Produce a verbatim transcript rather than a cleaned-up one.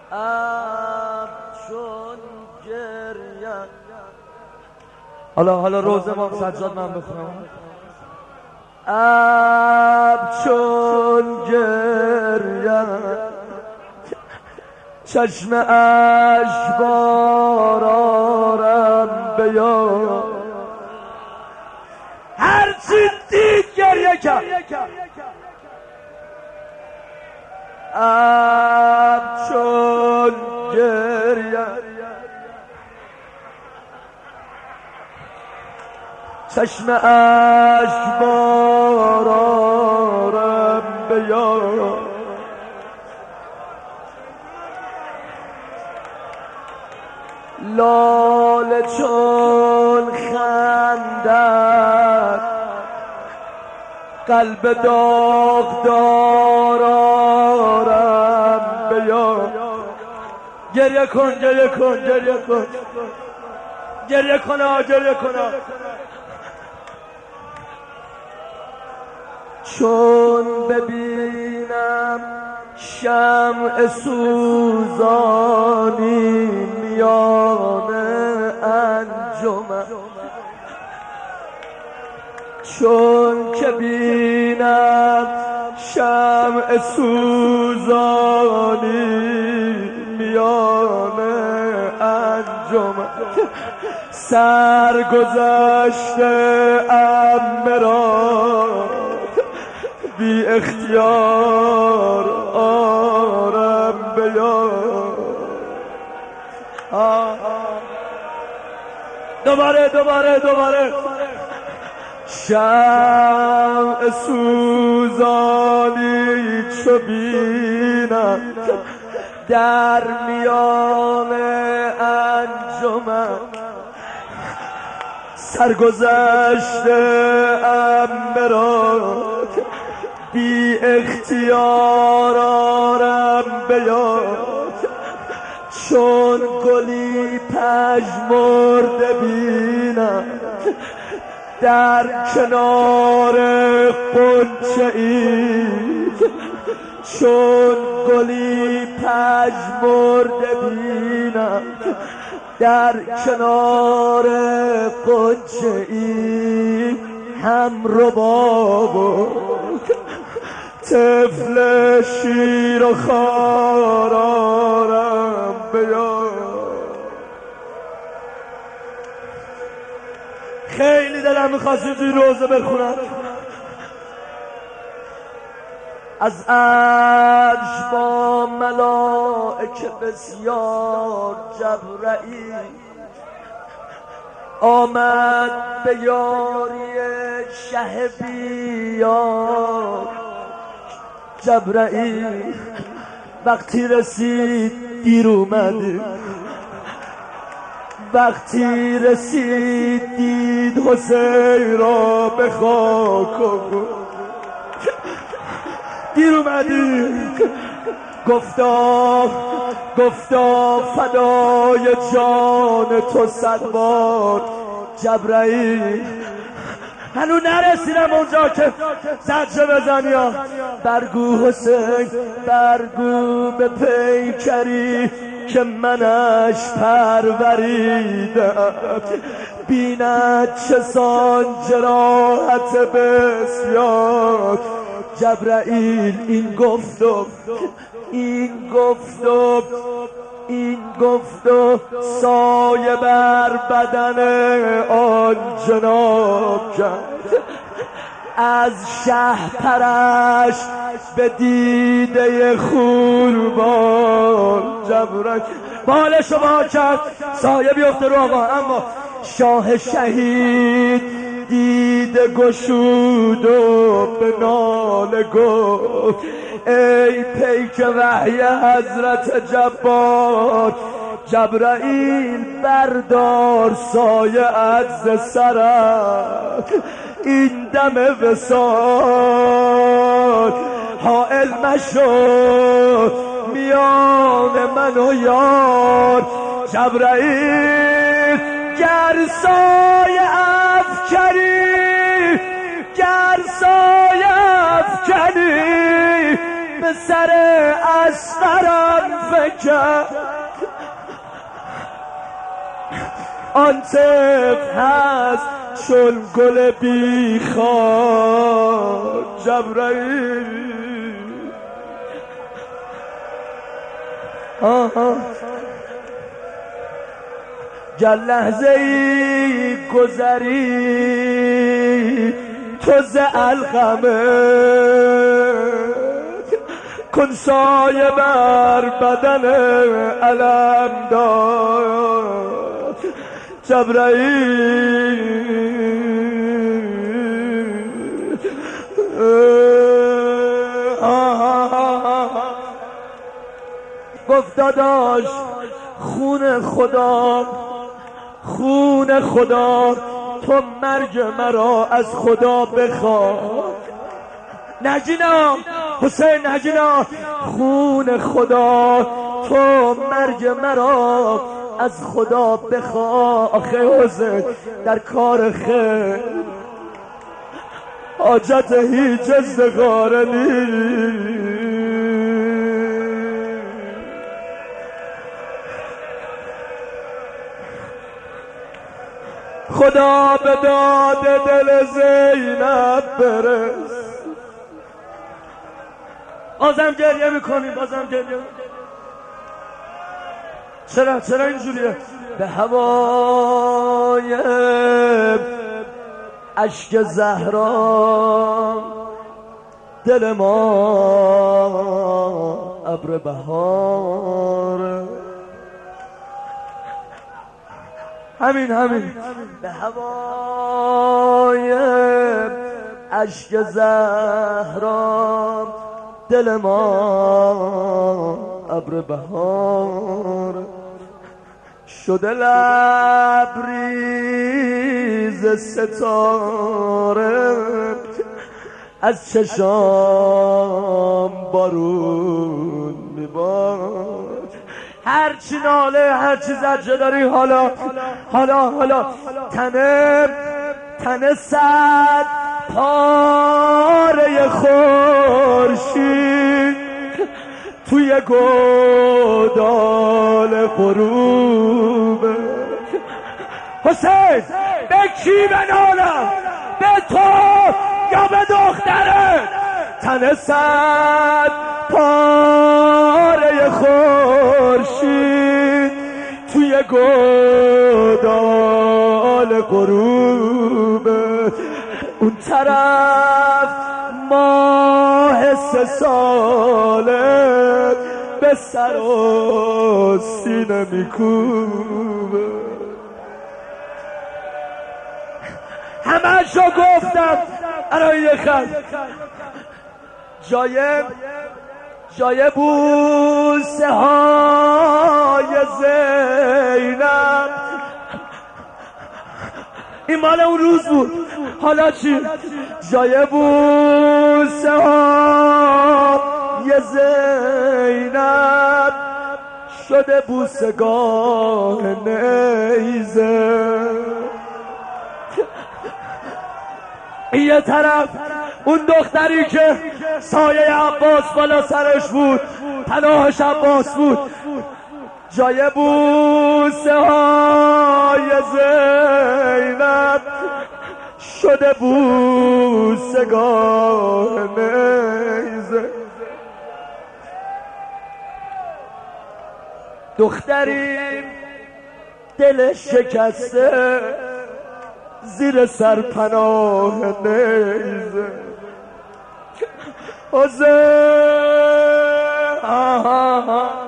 اب چون گریه. حالا حالا روز ما سجاد من بخونم. اب چون گریه چشم اشبار آرم بیا، هرچی دید گریه کرد. اب چون گریه چشم اشبار آرم بیا، لاله چون خندد قلب داغدار آرم بیا. گریه کن گریه کن گریه کن گریه کن گریه کن. چون ببینم شمع سوزانی میان انجمن، چون که بینم شمع سوزانی میان انجمن، سرگذشته ام مرا بی اختیار آرم بیا. دوباره دوباره دوباره. شمع سوزانی چو بینم در میان انجمن، سرگذشته ام مرا بی اختیار آرم بیا، چون گلی پژمرده بینم در کنار غنچه ای، چون گلی پژمرده بینم در کنار غنچه ای، هم رباب و طفل شیر و خار آرم بیا. خیلی دلم میخواست توی روزه بخونم. از عرش با ملائکه بسیار جبرئیل آمد به یاری شه بیار. جبرئیل وقتی رسید دیر اومده، وقتی رسید دید حسین را به خاک و دیر اومدی. گفتا گفتا فدای جان تو صد بار جبرئیل. هنو نرسیدم اونجا که زجه بزنی ها. برگو حسین برگو به پیکری که منش پروریدم، بیند چه سان جراحت بسیار. جبرئیل این گفت و این گفت و این گفت و سایه بر بدن آن جناب کرد. از شهپرش به دیده خوربان جبرئیل بالشو با کرد سایه بیفته رو آقا. اما شاه شهید دیده گشود و به ناله گفت ای پیک وحی حضرت جبار. جبرئیل بردار سایه از سرم، این دم وصال حائل مشو میان من و یار. جبرئیل گر سایه افکنی گر سایه افکنی به سر اصغرم فکر آن طفل هست چون گل بیخار جبرائیل آها گر لحظه ای گذری تو ز القمت کن سایه بر بدن علم دار جبرائیل گفت داداش خون خدا خون خدا تو مرگ مرا از خدا بخواه نجینا حسین نجینا خون خدا تو مرگ مرا از خدا بخواه آخه حسین در کار خیر حاجت هیچ استخاره نیست خدا به داد دل زینب برس بازم گریه میکنیم بازم گریه میکنیم چرا چرا اینجوریه به هوای اشک زهرا دل ما ابر بهار همین همین به هوای اشک زهرا دل ما ابر بهار شده لبریز ستاره از چشام بارون میبارد هرچی ناله هرچی زجه داری حالا حالا حالا تنه تنه صد پاره خورشید توی گودال غروب حسین به کی بنالم به تو یا به دختره تنه صد پاره خورشید توی گودال غروب اون طرف ماه سه ساله به سر و سینه میکوبه همه شو گفتم برای یه خط جای جای بوسه های زینب این مال اون روز بود حالا چی؟ جای بوسه های زینب شده بوسگاه نیزه یه طرف اون دختری که سایه عباس بالا سرش بود پناهش عباس بود جای بوسه های زینب شده بوسگاه نیزه دختری دل شکسته زیر سرپناه نیزه حسین